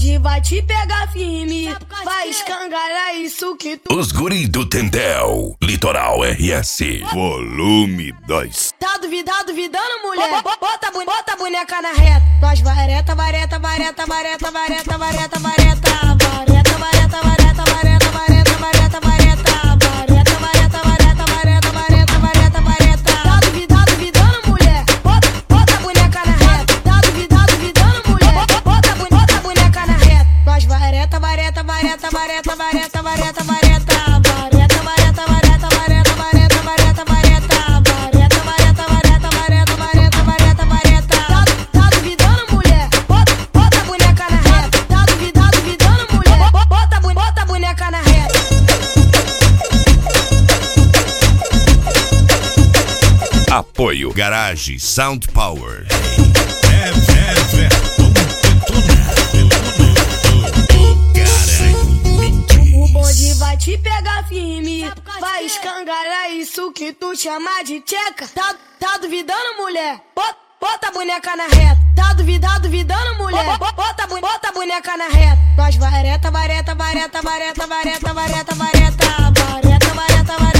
bonde vai te pegar firme, vai escangalhar isso que tu... Os guri do Tendel, Litoral RS, volume 2. Tá duvidando, mulher? Bota a boneca na reta. Nós vareta, vareta, vareta, vareta, vareta, vareta, vareta, vareta, vareta, vareta, vareta, vareta, vareta, vareta, vareta, vareta, vareta, vareta, vareta, vareta. Tá duvidando, mulher? Bota a boneca na reta. Tá duvidando, mulher? Bota a boneca na reta. Nós vareta, vareta, vareta, vareta, vareta, vareta, vareta, vareta, vareta, vareta, vareta, vareta, vareta, vareta, vareta. Tá duvidando, mulher? Bota a boneca na reta. Tá duvidando, mulher? Bota a boneca na reta. Apoio Garage Sound Power. O bonde vai te pegar firme, vai escangalhar isso que tu chama de tcheca. Tá duvidando, mulher? Bota a boneca na reta. Tá duvidando, mulher? Bota a boneca na reta. Nós vareta, vareta, vareta, vareta, vareta, vareta, vareta, vareta, vareta, vareta.